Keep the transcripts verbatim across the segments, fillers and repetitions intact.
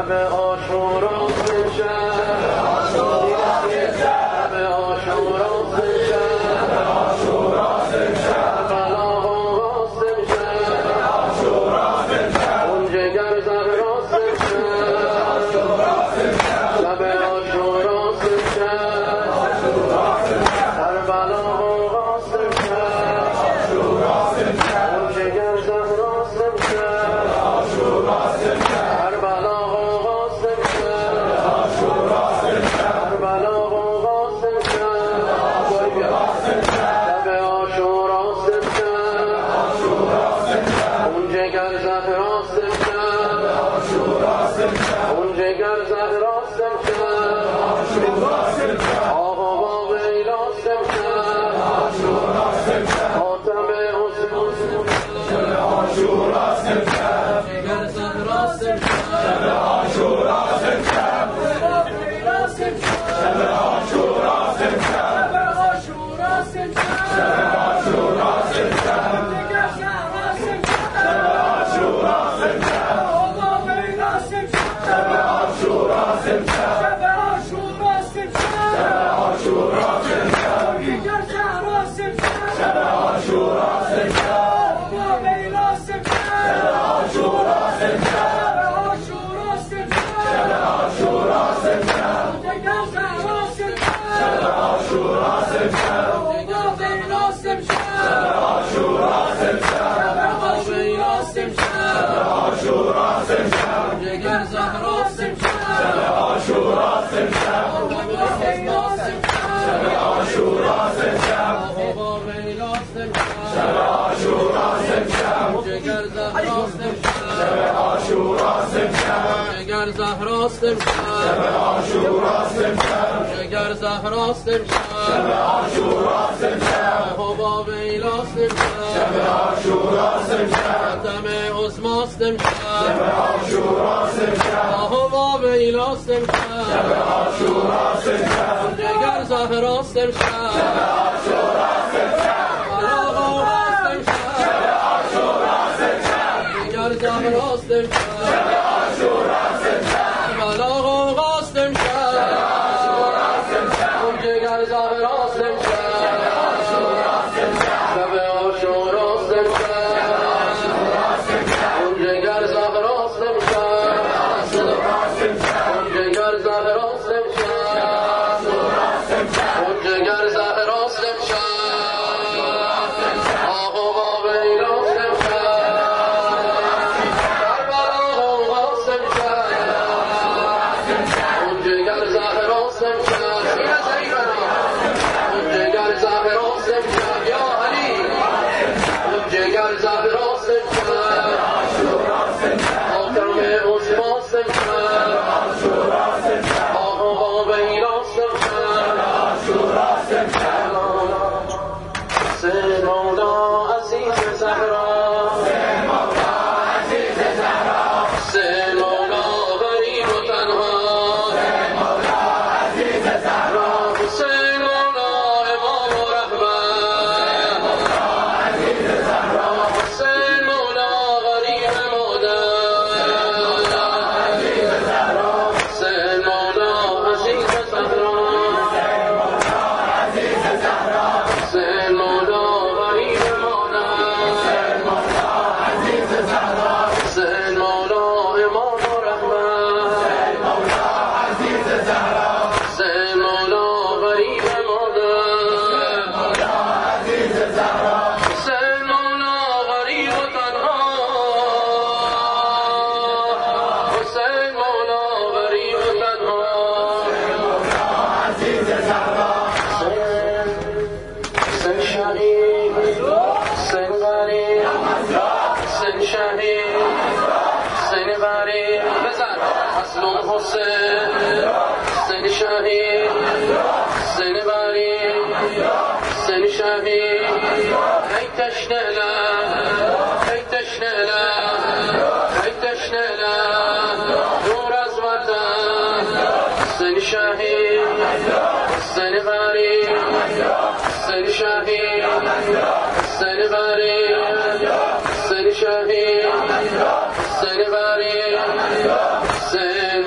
Say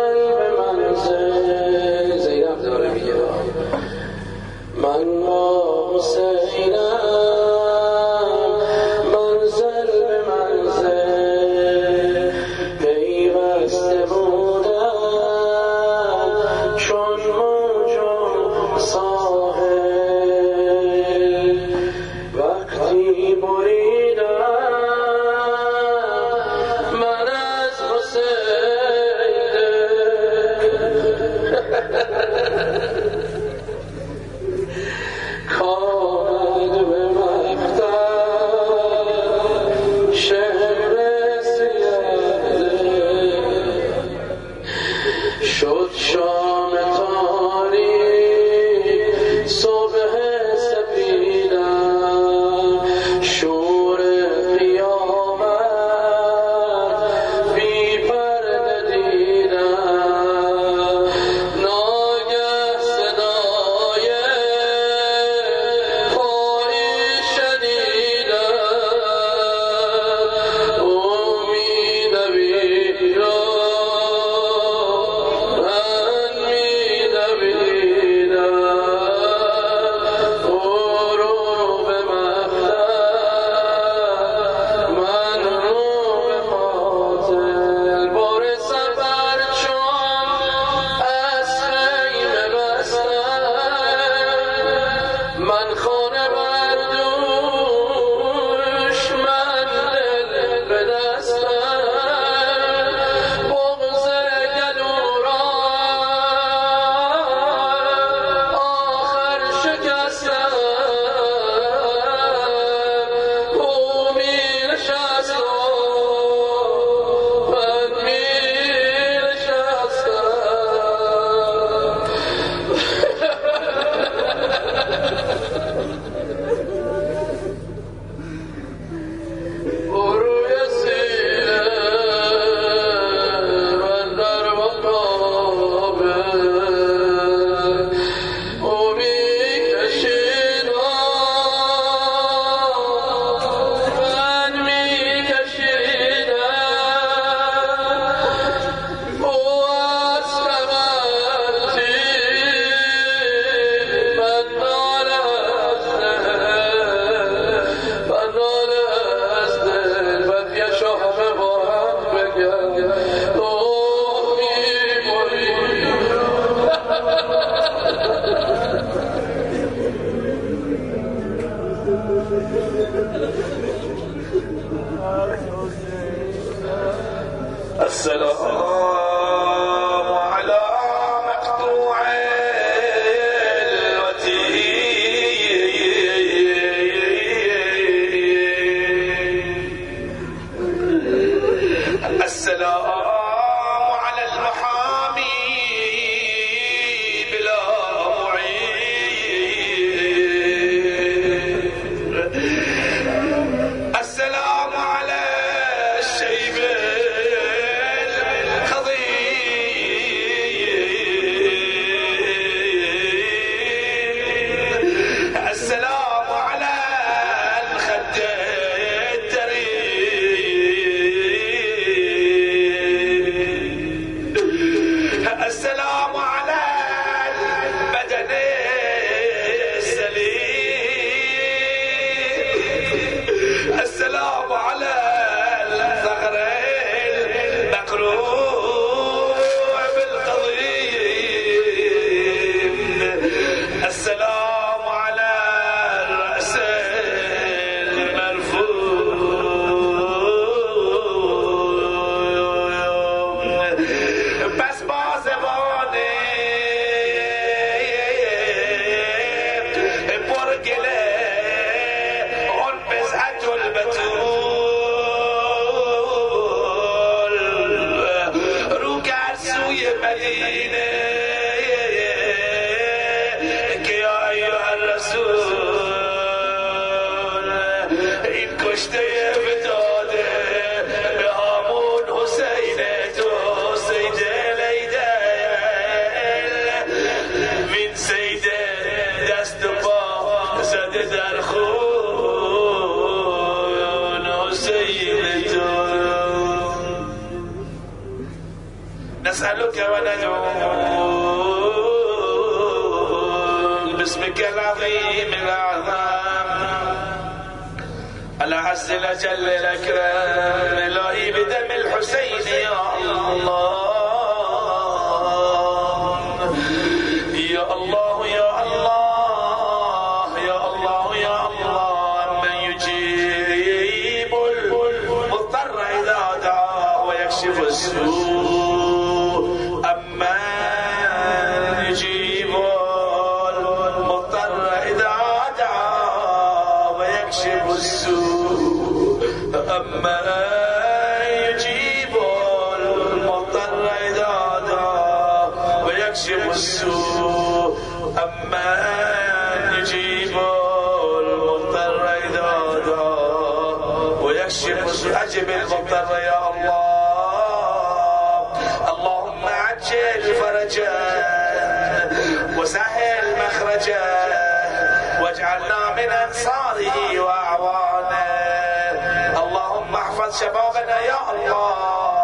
منزل به منزل. زینب داره میگه من با حسینم منزل به منزل پیوسته بودم چون موج و ساحل. وقتی بریدم من از حسین کامد به مقتل شهر سیده شد شام تاریک صبح سپیدم شور قیامت بی پرده دیدم ناگه صدای پایی شنیدم امید بیرون من می‌دویدم او رو به مقتل من رو به قاتل. بار سفر چون از خیمه بستم من خانه بر دوش من دل به دستم بغض گلو را آخر شکستم او می نشست و من می نشستم او روی سینه من در مقابل او می کشید من می کشیدم او از کمر تیر من ناله از دل من ناله از دل بعد یه شامه با هم بگم او می‌مری السلام على مقطوع الوتين السلام على المحامي بلا معين السلام على الشيب الخضير السلام على الخد الدرير السلام على البدن السليم السلام على الثغر المقروع بالقضيب السلام على الرأس المرفوع بس با زبانه برگله اون بزعت البتول رو کرد سوی مدینه که یا ایها الرسول این کشته بداده به همون حسین تو سید لیدل وین سید دست و پا زده در خون حسین تو نسألك وندعوك باسمك العظيم الأعظم الأعز الأجل الأكرم إلهي بدم الحسين يا الله يا الله يا الله يا الله يا الله من يجيب المضطر إذا دعاه ويكشف السوء أما يجيب المضطر إذا دعاه ويكشف السوء أما يجيب المضطر إذا دعاه ويكشف السوء أما يجيب المضطر إذا دعاه ويكشف السوء أجب المضطر يا الله اللهم عجل فرجه وسهل مخرجه واجعلنا من أنصاره وأعوانه اللهم احفظ شبابنا يا الله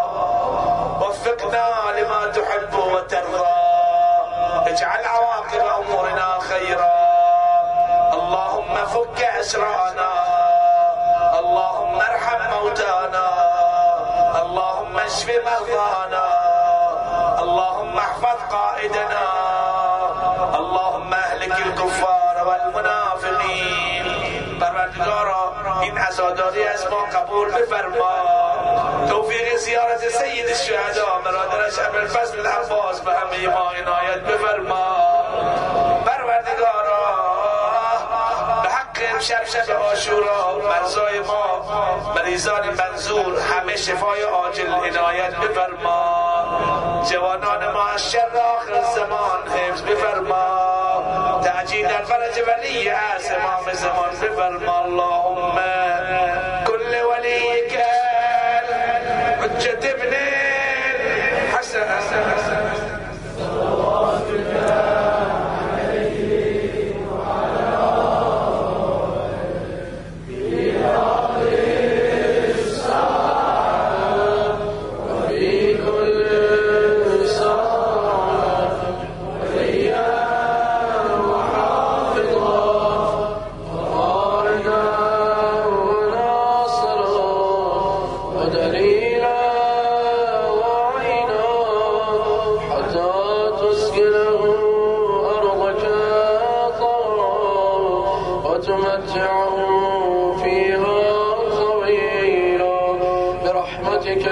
وفقنا لما تحب وترضى اجعل عواقب أمورنا خيرا اللهم فك أسرانا اللهم ارحم موتانا اللهم اشف مرضانا اللهم احفظ قائدنا اللهم اهلك الكفار والمنافقين پروردگارا این عزاداری از ما قبول بفرما توفیق زیارت سید الشهدا برادرش ابوالفضل العباس به همه ما عنایت بفرما پروردگارا به حق امشب شب عاشورا مرزای ما مریضان منظور همه شفای عاجل عنایت بفرما جوانان ما از شر آخر زمان حفظ بفرما تعجیل در فرج ولی از امام زمان بفرما اللهم كل وليك حجة ابن حسن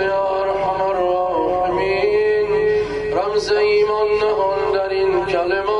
رمز ایمان نهان در این کلمات